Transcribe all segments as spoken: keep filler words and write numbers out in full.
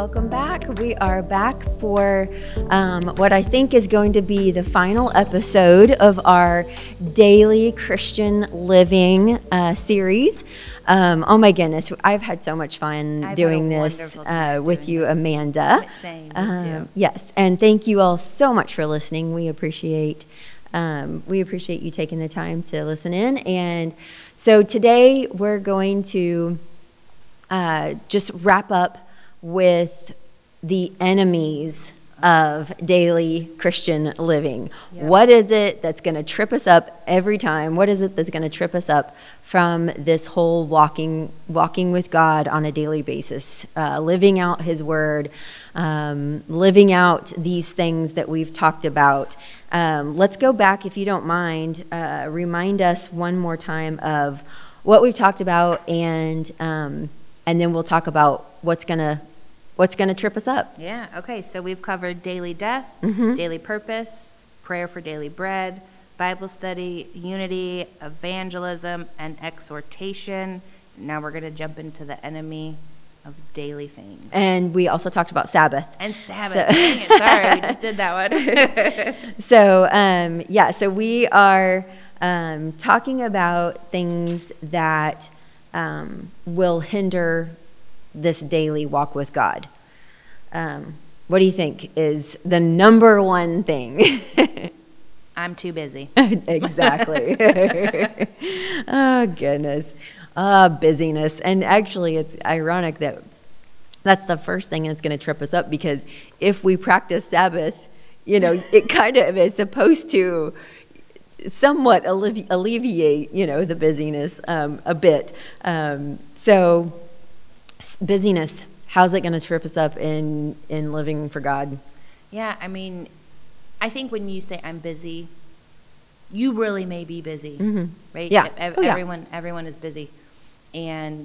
welcome back. We are back for um, what I think is going to be the final episode of our daily Christian living uh, series. Um, oh my goodness, I've had so much fun I've doing had a this wonderful time uh, with doing you, this. Amanda. Same, me Um, too. yes, and thank you all so much for listening. We appreciate um, we appreciate you taking the time to listen in. And so today we're going to uh, just wrap up with the enemies of daily Christian living. Yeah. What is it that's going to trip us up every time? What is it that's going to trip us up from this whole walking walking with God on a daily basis, uh, living out His Word, um, living out these things that we've talked about? Um, let's go back, if you don't mind, uh, remind us one more time of what we've talked about, and um, and then we'll talk about what's going to What's going to trip us up? Yeah, okay, so we've covered daily death, Mhm. daily purpose, prayer for daily bread, Bible study, unity, evangelism, and exhortation. Now we're going to jump into the enemy of daily things. And we also talked about Sabbath. And Sabbath. So- Dang it, sorry, we just did that one. So, um, yeah, so we are um, talking about things that um, will hinder this daily walk with God. Um, what do you think is the number one thing? I'm too busy. Exactly. Oh, goodness. Ah, busyness. And actually, it's ironic that that's the first thing that's going to trip us up, because if we practice Sabbath, you know, it kind of is supposed to somewhat allevi- alleviate, you know, the busyness um, a bit. Um, so s- busyness, how's it going to trip us up in, in living for God? Yeah, I mean, I think when you say I'm busy, you really may be busy, Mhm. right? Yeah. Ev- Oh, yeah. Everyone, everyone is busy, and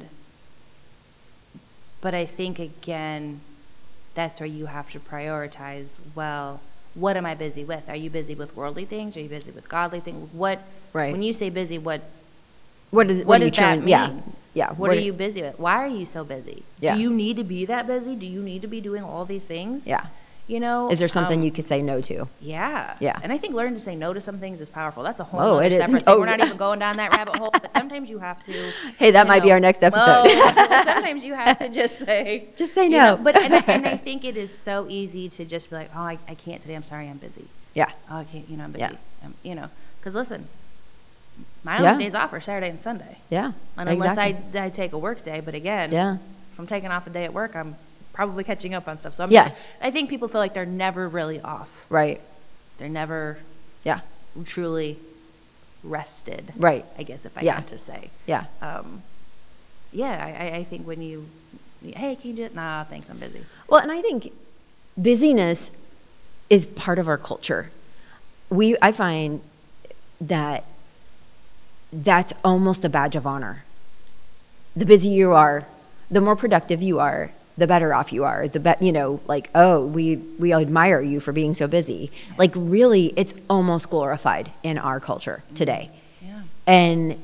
but I think again, that's where you have to prioritize. Well, what am I busy with? Are you busy with worldly things? Are you busy with godly things? What? Right. When you say busy, what? What does, What are you does that trying- Yeah. mean? Yeah. What are you busy with? Why are you so busy? Yeah. Do you need to be that busy? Do you need to be doing all these things? Yeah. You know? Is there something um, you could say no to? Yeah. Yeah. And I think learning to say no to some things is powerful. That's a whole Oh, other it is. separate Oh, thing. We're not yeah. even going down that rabbit hole, but sometimes you have to. Hey, that you might be know, our next episode. well, sometimes you have to just say. Just say you no. know, but and I, and I think it is so easy to just be like, oh, I, I can't today. I'm sorry, I'm busy. Yeah. Oh, I can't. You know, I'm busy. Yeah. Um, you know, because listen, my Yeah. only days off are Saturday and Sunday, Yeah. and unless exactly. I I take a work day. But again, Yeah. if I'm taking off a day at work, I'm probably catching up on stuff. So I'm Yeah. never- I think people feel like they're never really off. Right. They're never Yeah. truly rested. Right. I guess if I Yeah. had to say. Yeah. Um, yeah, I, I- I think when you, hey, can you do it? Nah, thanks, I'm busy. Well, and I think busyness is part of our culture. We, I find that that's almost a badge of honor. The busier you are, the more productive you are, the better off you are. The bet, you know, like, oh, we we admire you for being so busy. Like, really, it's almost glorified in our culture today. Yeah. And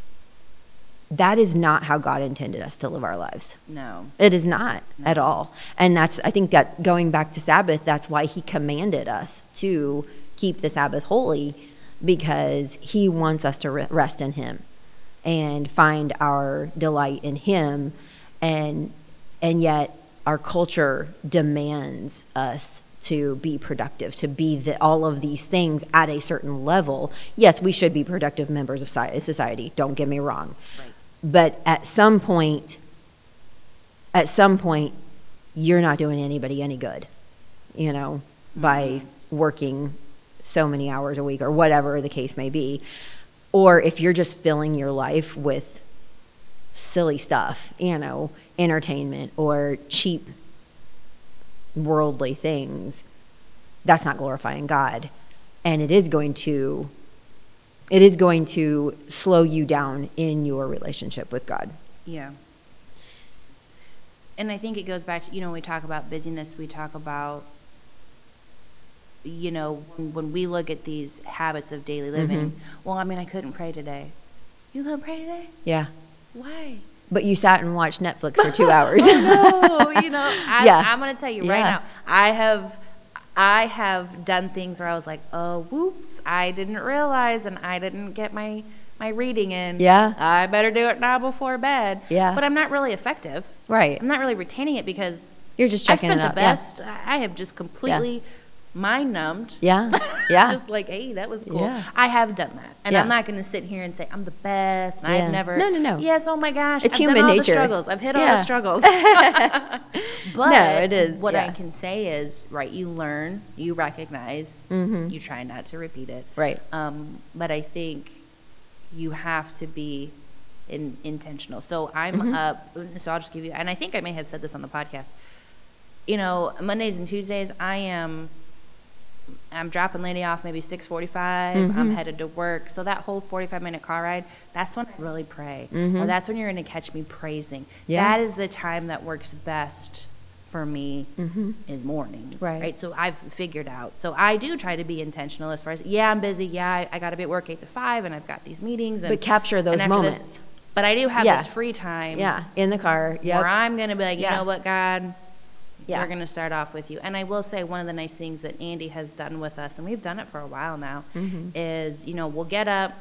that is not how God intended us to live our lives. No. It is not at all. And that's, I think that going back to Sabbath, that's why He commanded us to keep the Sabbath holy, because He wants us to re- rest in Him and find our delight in Him. And and yet our culture demands us to be productive, to be the, all of these things at a certain level. Yes, we should be productive members of society, don't get me wrong. Right. But at some point, at some point, you're not doing anybody any good, you know, by working so many hours a week or whatever the case may be. Or if you're just filling your life with silly stuff, you know, entertainment or cheap worldly things, that's not glorifying God. And it is going to it is going to slow you down in your relationship with God. Yeah. And I think it goes back to, you know, when we talk about busyness, we talk about, you know, when, when we look at these habits of daily living, Mhm. well, I mean, I couldn't pray today. You couldn't pray today? Yeah. Why? But you sat and watched Netflix for two hours. No, you know, I, Yeah. I'm going to tell you right Yeah. now, I have, I have done things where I was like, oh, whoops, I didn't realize, and I didn't get my, my reading in. Yeah. I better do it now before bed. Yeah. But I'm not really effective. Right. I'm not really retaining it because You're just I checking spent it out. the best. I have just completely mind numbed. Yeah. Yeah. Just like, hey, that was cool. Yeah. I have done that. And Yeah. I'm not going to sit here and say I'm the best. And Yeah. I've never. No, no, no. Yes, oh my gosh. It's I've human done all nature. the struggles. I've hit all Yeah. the struggles. But No, it is, what I yeah. can say is, right, you learn, you recognize, Mhm. you try not to repeat it. Right. Um, but I think you have to be in, intentional. So I'm Mhm. up, so I'll just give you, and I think I may have said this on the podcast. You know, Mondays and Tuesdays, I am, I'm dropping Lady off maybe six forty-five. I'm Mhm. headed to work. So that whole forty-five minute car ride, that's when I really pray. Mhm. Or that's when you're going to catch me praising. Yeah. That is the time that works best for me Mhm. is mornings. Right. So I've figured out. So I do try to be intentional as far as, yeah, I'm busy. Yeah, I, I got to be at work eight to five and I've got these meetings. And, But capture those and after moments. This, but I do have Yeah. this free time. Yeah. In the car. Where Yeah. I'm going to be like, you Yeah. know what, God, Yeah. we're going to start off with you. And I will say one of the nice things that Andy has done with us, and we've done it for a while now, Mhm. is, you know, we'll get up,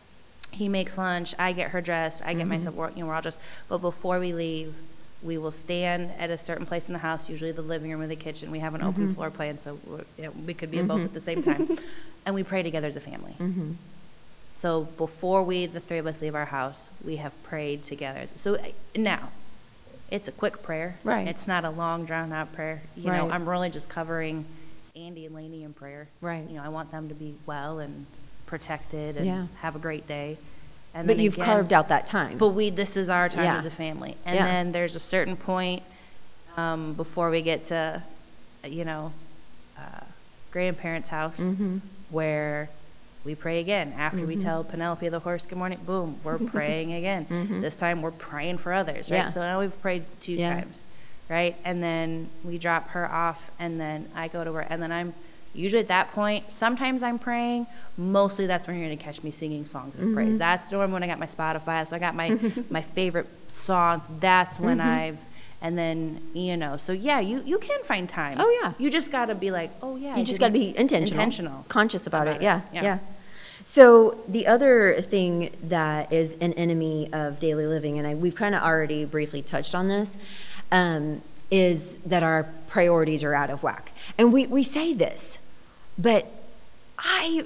he makes lunch, I get her dressed, I get Mhm. myself, we're- you know, we're all dressed. But before we leave, we will stand at a certain place in the house, usually the living room or the kitchen. We have an open Mhm. floor plan, so we're, you know, we could be in both Mhm. at the same time. And we pray together as a family. Mhm. So before we, the three of us, leave our house, we have prayed together. So uh, now, it's a quick prayer. Right. It's not a long, drawn-out prayer. You know, Right. I'm really just covering Andy and Lainey in prayer. Right. You know, I want them to be well and protected and Yeah. have a great day. And But then you've again- carved out that time. But we, this is our time Yeah. as a family. And Yeah. then there's a certain point um, before we get to, you know, uh, grandparents' house Mhm. where we pray again. After we Mhm. tell Penelope the horse good morning, boom, we're praying again. Mhm. This time we're praying for others, right? Yeah. So now we've prayed two Yeah. times, right? And then we drop her off, and then I go to work, and then I'm usually at that point, sometimes I'm praying. Mostly that's when you're going to catch me singing songs of Mhm. praise. That's normally when I got my Spotify. So I got my, my favorite song. That's when Mhm. I've, and then, you know, so yeah, you, you can find times. Oh, yeah. You just got to be like, oh, yeah. You I just got to didn't- be intentional, Intentional. conscious about, about it. it. Yeah, Yeah. yeah, So the other thing that is an enemy of daily living, and I, we've kind of already briefly touched on this, um, is that our priorities are out of whack. And we, we say this, but I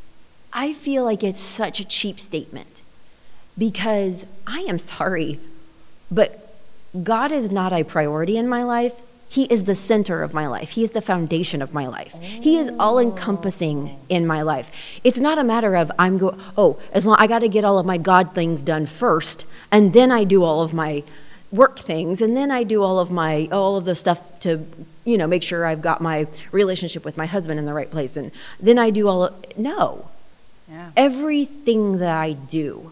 I feel like it's such a cheap statement because I am sorry, but God is not a priority in my life. He is the center of my life. He is the foundation of my life. He is all encompassing in my life. It's not a matter of I'm go oh, as long I got to get all of my God things done first, and then I do all of my work things, and then I do all of my all of the stuff to, you know, make sure I've got my relationship with my husband in the right place, and then I do all of no. Yeah. Everything that I do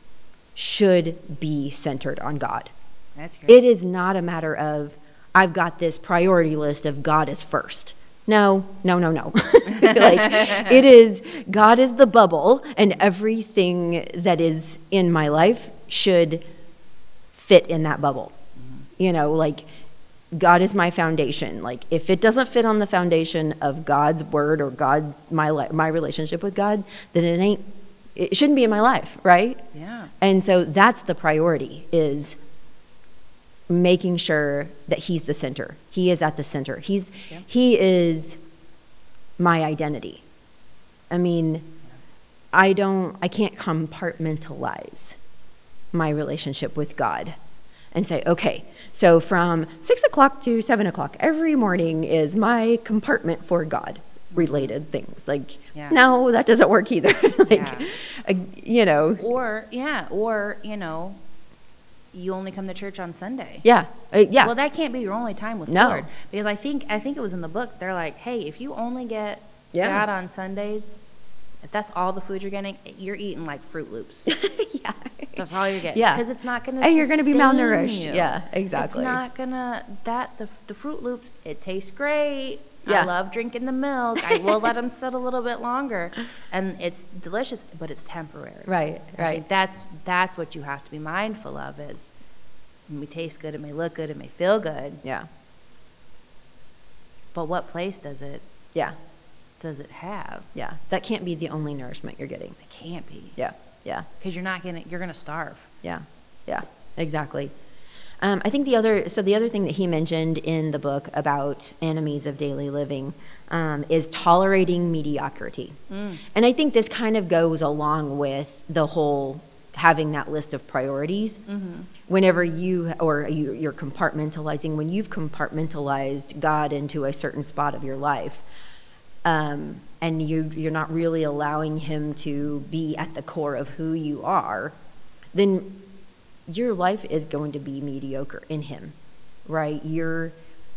should be centered on God. That's great. It is not a matter of, I've got this priority list of God is first. No, no, no, no. Like, it is, God is the bubble, and everything that is in my life should fit in that bubble. You know, like, God is my foundation. Like, if it doesn't fit on the foundation of God's word or God, my li- my relationship with God, then it ain't, it shouldn't be in my life, right? Yeah. And so that's the priority, is making sure that he's the center. He is at the center. He's Yeah. he is my identity. I mean, I don't I can't compartmentalize my relationship with God and say, okay, so from six o'clock to seven o'clock every morning is my compartment for God related things. Like, Yeah. no, that doesn't work either. Like, Yeah. uh, you know, Or, yeah, or, you know, you only come to church on Sunday. yeah, uh, yeah. Well, that can't be your only time with No. Lord. Because I think I think it was in the book, they're like, hey, if you only get Yeah. God on Sundays, if that's all the food you're getting, you're eating like Fruit Loops. yeah. That's all you're getting. Yeah. Because it's not going to And you're gonna be sustain malnourished. you. Yeah, exactly. It's not going to, that, the, the Fruit Loops, it tastes great. Yeah. I love drinking the milk. I will let them sit a little bit longer. And it's delicious, but it's temporary. Right, I right. think that's, that's what you have to be mindful of is, It may taste good, it may look good, it may feel good, Yeah. but what place does it Yeah. does it have? Yeah. That can't be the only nourishment you're getting. It can't be. Yeah. Yeah. Because you're not gonna you're gonna starve. Yeah. Yeah. Exactly. Um, I think the other, so the other thing that he mentioned in the book about enemies of daily living um, is tolerating mediocrity. Mm. And I think this kind of goes along with the whole having that list of priorities. Mm-hmm. Whenever you, or you, you're compartmentalizing, when you've compartmentalized God into a certain spot of your life, um, and you, you're not really allowing him to be at the core of who you are, then your life is going to be mediocre in him, right? You're,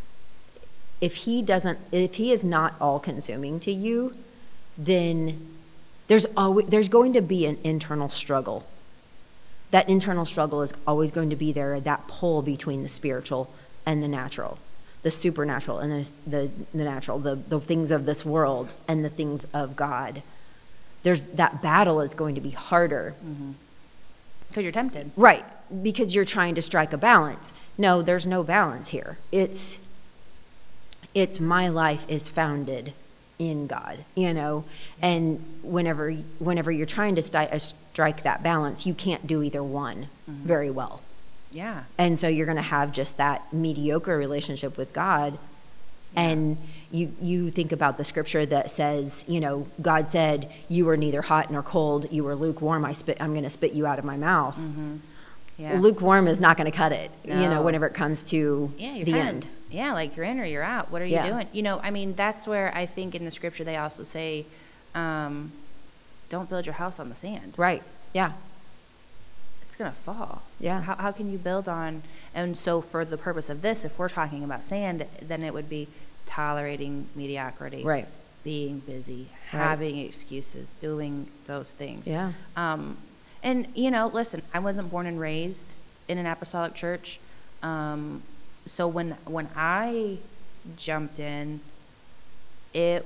if he doesn't, if he is not all consuming to you, then there's always, there's going to be an internal struggle. That internal struggle is always going to be there, that pull between the spiritual and the natural, the supernatural and the, the, the natural, the, the things of this world and the things of God. There's, that battle is going to be harder. Mm-hmm. Because you're tempted. Right, because you're trying to strike a balance. No, there's no balance here. It's, it's my life is founded in God, you know, and whenever, whenever you're trying to sti- uh, strike that balance, you can't do either one mm-hmm. very well. Yeah. And so you're going to have just that mediocre relationship with God. Yeah. And you, you think about the scripture that says, you know, God said, you were neither hot nor cold, you were lukewarm, I spit, I'm going to spit you out of my mouth. Mm-hmm. Yeah. Lukewarm is not going to cut it, No. you know, whenever it comes to yeah, you're the kind end. Of, yeah, like you're in or you're out. What are you Yeah. doing? You know, I mean, that's where I think in the scripture they also say, um, don't build your house on the sand. Right, yeah. It's going to fall. Yeah. How, how can you build on, and so for the purpose of this, if we're talking about sand, then it would be tolerating mediocrity. Right. Being busy, Right. having excuses, doing those things. Yeah. Um, and, you know, listen, I wasn't born and raised in an apostolic church. Um, so when when I jumped in, it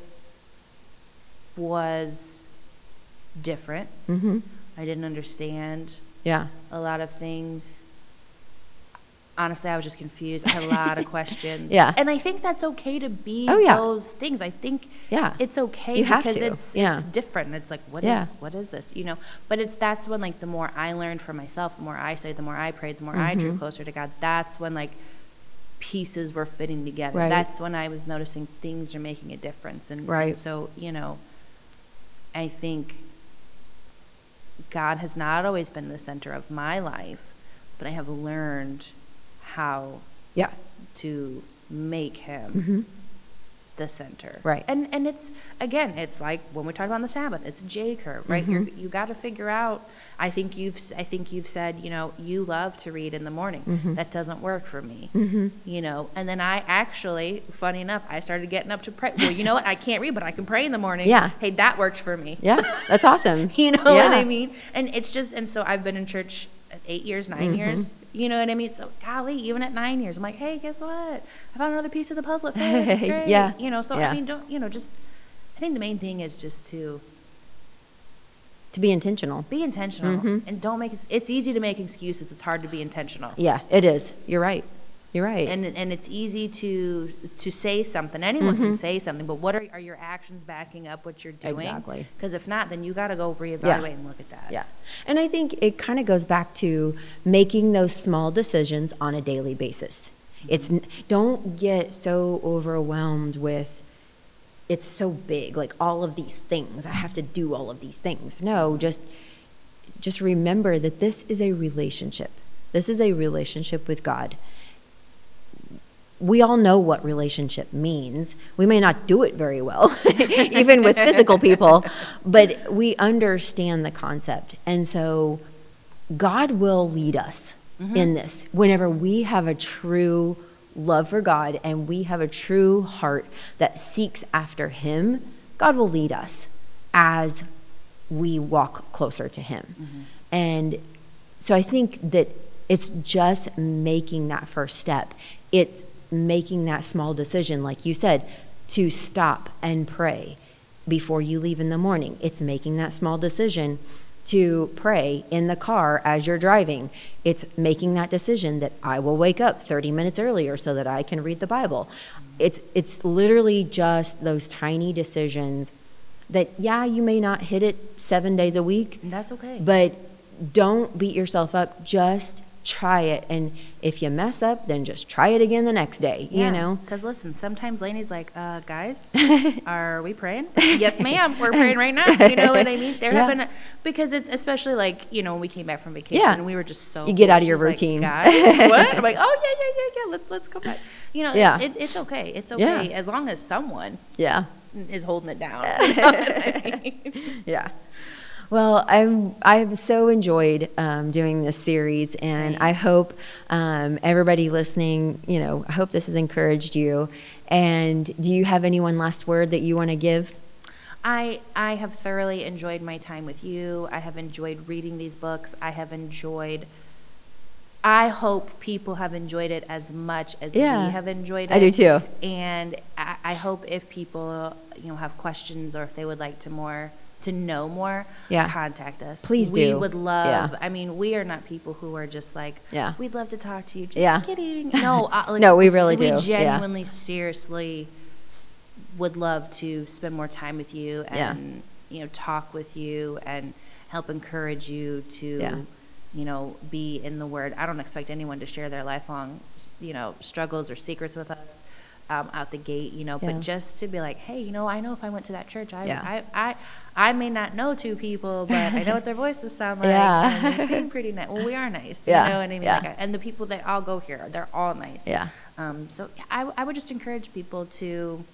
was different. Mm-hmm. I didn't understand Yeah. a lot of things. Honestly, I was just confused. I had a lot of questions. Yeah. And I think that's okay to be Oh, yeah. those things. I think Yeah. it's okay You have because to. it's Yeah. it's different. It's like, what Yeah. is what is this? You know? But it's that's when like the more I learned for myself, the more I studied, the more I prayed, the more I drew Mhm. closer to God. That's when like pieces were fitting together. Right. That's when I was noticing things are making a difference. And, Right. and so, you know, I think God has not always been the center of my life, but I have learned how Yeah. to make him Mm-hmm. the center. Right. And and it's, again, it's like when we talk about the Sabbath, it's a J curve, right? Mhm. You're, you got to figure out, I think you've, s- I think you've said, you know, you love to read in the morning. Mhm. That doesn't work for me. Mm-hmm. You know, and then I actually, funny enough, I started getting up to pray. Well, you know what? I can't read, but I can pray in the morning. Yeah. Hey, that worked for me. Yeah. That's awesome. You know Yeah. what I mean? And it's just, and so I've been in church eight years, nine Mhm. years. You know what I mean? So, golly, even at nine years, I'm like, hey, guess what? I found another piece of the puzzle at faith. It's great. Yeah. You know, so Yeah. I mean, don't, you know, just, I think the main thing is just to To be intentional. be intentional Mhm. and don't make, it's easy to make excuses. It's hard to be intentional. Yeah, it is. You're right. You're right. And and it's easy to to say something. Anyone can Mhm. say something, but what are are your actions backing up what you're doing? Exactly. Because if not, then you got to go reevaluate Yeah. and look at that. Yeah. And I think it kind of goes back to making those small decisions on a daily basis. It's n- don't get so overwhelmed with it's so big, like all of these things. I have to do all of these things. No, just just remember that this is a relationship. This is a relationship with God. We all know what relationship means. We may not do it very well, even with physical people, but we understand the concept. And so God will lead us Mhm. in this. Whenever we have a true love for God and we have a true heart that seeks after Him, God will lead us as we walk closer to Him. Mhm. And so I think that it's just making that first step. It's making that small decision, like you said, to stop and pray before you leave in the morning. It's making that small decision to pray in the car as you're driving. It's making that decision that I will wake up thirty minutes earlier so that I can read the Bible. It's it's literally just those tiny decisions that, yeah, you may not hit it seven days a week. And that's okay. But don't beat yourself up. Just try it. And if you mess up, then just try it again the next day, Yeah, you know? Because listen, sometimes Lainey's like, uh, guys, are we praying? Yes, ma'am. We're praying right now. You know what I mean? There Yeah. have been, because it's especially like, you know, when we came back from vacation, Yeah. we were just so. You get cool. out of your She's like, routine. guys, what? I'm like, oh, yeah, yeah, yeah, yeah. Let's, let's come back. You know, Yeah. it, it, it's okay. It's okay. Yeah. As long as someone Yeah. is holding it down. You know what I mean? Yeah. Well, I'm, I've so enjoyed um, doing this series, and Same. I hope um, everybody listening, you know, I hope this has encouraged you. And do you have any one last word that you want to give? I I have thoroughly enjoyed my time with you. I have enjoyed reading these books. I have enjoyed. I hope people have enjoyed it as much as Yeah, we have enjoyed it. I do too. And I, I hope if people, you know, have questions or if they would like to more to know more, Yeah. contact us. Please we do. would love. Yeah. I mean, we are not people who are just like, Yeah. we'd love to talk to you. Just Yeah. kidding. No, uh, like, No, we really do. We Yeah. genuinely, seriously would love to spend more time with you Yeah. and you know talk with you and help encourage you to Yeah. you know be in the Word. I don't expect anyone to share their lifelong you know struggles or secrets with us um, out the gate, you know Yeah. but just to be like, hey, you know I know if I went to that church, I Yeah. I, I I may not know two people, but I know what their voices sound like, Yeah. and they seem pretty nice. Well, we are nice, Yeah. you know what I mean? Yeah. Like, and the people that all go here, they're all nice. Yeah. Um, so I, I would just encourage people to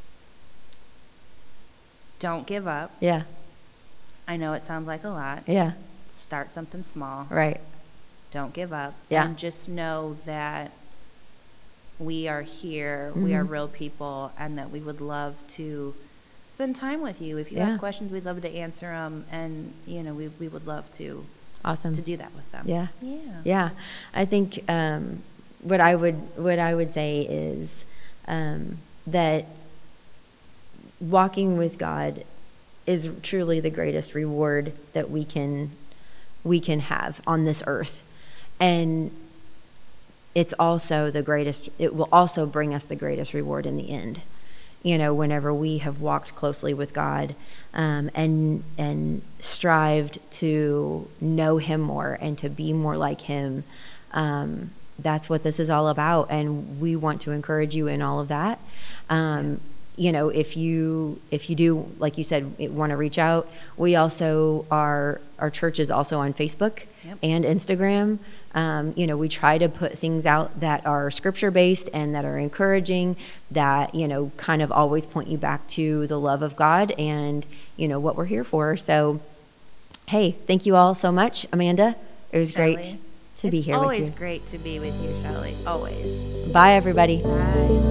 don't give up. Yeah. I know it sounds like a lot. Yeah. Start something small. Right. Don't give up. Yeah. And just know that we are here. We are Mhm. real people, and that we would love to spend time with you. If you Yeah. have questions, we'd love to answer them, and you know we we would love to Awesome. to do that with them. Yeah. Yeah. Yeah, I think um, what I would what I would say is um, that walking with God is truly the greatest reward that we can we can have on this earth, and it's also the greatest. It will also bring us the greatest reward in the end. You know, whenever we have walked closely with God um, and and strived to know Him more and to be more like Him, um, that's what this is all about. And we want to encourage you in all of that. Um, you know, if you if you do, like you said, want to reach out, we also are our church is also on Facebook Yep. and Instagram. Um, you know, we try to put things out that are scripture based and that are encouraging, that, you know, kind of always point you back to the love of God and, you know, what we're here for. So, hey, thank you all so much, Amanda. It was Shelley, great to be it's here with always you. great to be with you, Shelley. Always. Bye, everybody. Bye.